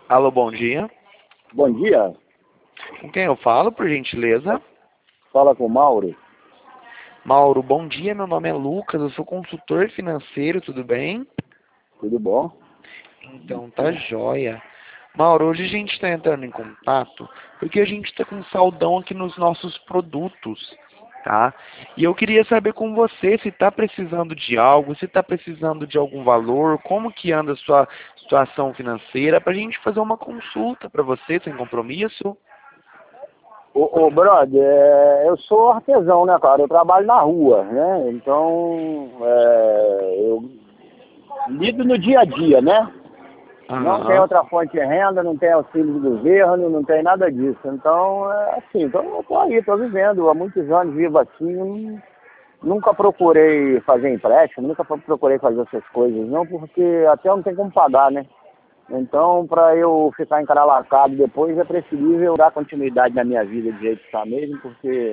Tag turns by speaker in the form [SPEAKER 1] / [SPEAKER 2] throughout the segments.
[SPEAKER 1] Alô, bom dia.
[SPEAKER 2] Bom dia,
[SPEAKER 1] Com quem eu falo, por gentileza?
[SPEAKER 2] fala com o Mauro.
[SPEAKER 1] Mauro, bom dia. Meu nome é Lucas, eu sou consultor financeiro, tudo bem?
[SPEAKER 2] Tudo bom?
[SPEAKER 1] Então tá joia. Mauro, hoje a gente está entrando em contato porque a gente está com saldão aqui nos nossos produtos, tá? E eu queria saber com você se está precisando de algo, se está precisando de algum valor, como que anda a sua situação financeira, para a gente fazer uma consulta para você, sem compromisso.
[SPEAKER 2] Ô brother, eu sou artesão, né, cara? Eu trabalho na rua, né? Então, eu lido no dia a dia, né? Não tem
[SPEAKER 1] Aham.
[SPEAKER 2] outra fonte de renda, não tem auxílio do governo, não tem nada disso. Então, é assim, então eu tô aí, tô vivendo. Há muitos anos vivo assim. Nunca procurei fazer empréstimo, nunca procurei fazer essas coisas, não, porque até não tem como pagar, né? Então, para eu ficar encralacado depois, é preferível dar continuidade na minha vida do jeito que está mesmo, porque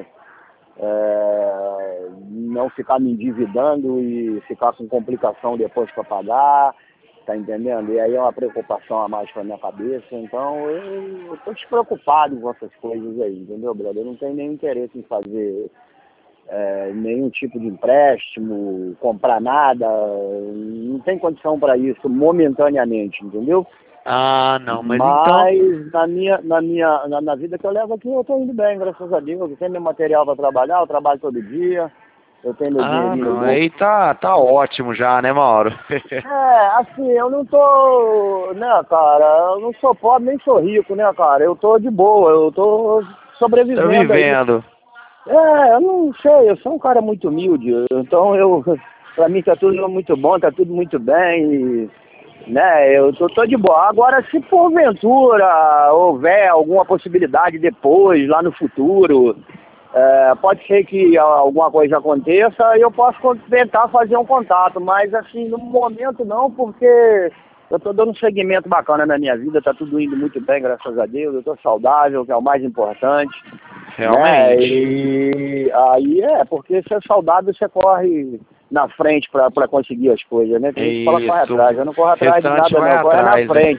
[SPEAKER 2] não ficar me endividando e ficar com complicação depois para pagar, tá entendendo? E aí é uma preocupação a mais para minha cabeça. Então, eu estou despreocupado com essas coisas aí, entendeu, brother? Eu não tenho nenhum interesse em fazer nenhum tipo de empréstimo, comprar nada, não tem condição para isso momentaneamente, entendeu?
[SPEAKER 1] Ah, não, mas então.
[SPEAKER 2] Mas na vida que eu levo aqui, eu estou indo bem, graças a Deus. Eu tenho meu material para trabalhar, eu trabalho todo dia, eu tenho meu
[SPEAKER 1] Ah,
[SPEAKER 2] dinheirinho no
[SPEAKER 1] não,
[SPEAKER 2] bolso.
[SPEAKER 1] aí tá ótimo já, né, Mauro?
[SPEAKER 2] Assim, eu não tô, né, cara, eu não sou pobre nem sou rico, né, cara, eu tô de boa, eu tô
[SPEAKER 1] Tá
[SPEAKER 2] sobrevivendo aí.
[SPEAKER 1] vivendo.
[SPEAKER 2] Eu não sei, eu sou um cara muito humilde, então pra mim tá tudo muito bom, tá tudo muito bem, né, eu tô de boa. Agora, se porventura houver alguma possibilidade depois, lá no futuro, pode ser que alguma coisa aconteça e eu posso tentar fazer um contato, mas assim, no momento não, porque eu tô dando um segmento bacana na minha vida, tá tudo indo muito bem, graças a Deus, eu tô saudável, que é o mais importante. Né?
[SPEAKER 1] Realmente.
[SPEAKER 2] E aí porque você é saudável, você corre na frente para conseguir as coisas, né? Tem gente que fala corre
[SPEAKER 1] Isso.
[SPEAKER 2] atrás, eu não corro
[SPEAKER 1] O
[SPEAKER 2] atrás de
[SPEAKER 1] restante
[SPEAKER 2] nada
[SPEAKER 1] vai
[SPEAKER 2] não, corre na
[SPEAKER 1] atrás, né?
[SPEAKER 2] frente.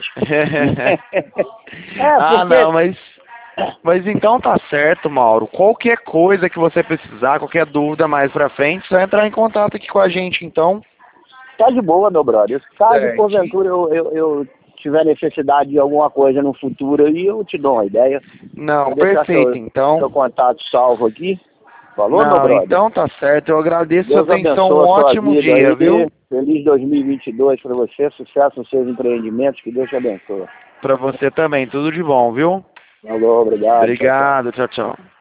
[SPEAKER 1] Ah,
[SPEAKER 2] Porque
[SPEAKER 1] não, mas então tá certo, Mauro. Qualquer coisa que você precisar, qualquer dúvida mais pra frente, só entrar em contato aqui com a gente, então.
[SPEAKER 2] tá de boa, meu brother. Caso
[SPEAKER 1] Certinho.
[SPEAKER 2] porventura eu tiver necessidade de alguma coisa no futuro aí, eu te dou uma ideia.
[SPEAKER 1] Não,
[SPEAKER 2] Vou deixar
[SPEAKER 1] perfeito,
[SPEAKER 2] seu
[SPEAKER 1] então.
[SPEAKER 2] contato salvo aqui. Falou, meu
[SPEAKER 1] Não,
[SPEAKER 2] brother?
[SPEAKER 1] então tá certo. Eu agradeço sua
[SPEAKER 2] Deus
[SPEAKER 1] atenção. Um
[SPEAKER 2] abençoe a sua
[SPEAKER 1] ótimo
[SPEAKER 2] vida
[SPEAKER 1] dia,
[SPEAKER 2] aí.
[SPEAKER 1] viu?
[SPEAKER 2] Feliz 2022 para você. Sucesso nos seus empreendimentos. Que Deus te abençoe.
[SPEAKER 1] Pra você também. Tudo de bom, viu?
[SPEAKER 2] Falou, obrigado. Tchau, tchau.
[SPEAKER 1] Obrigado. Tchau, tchau.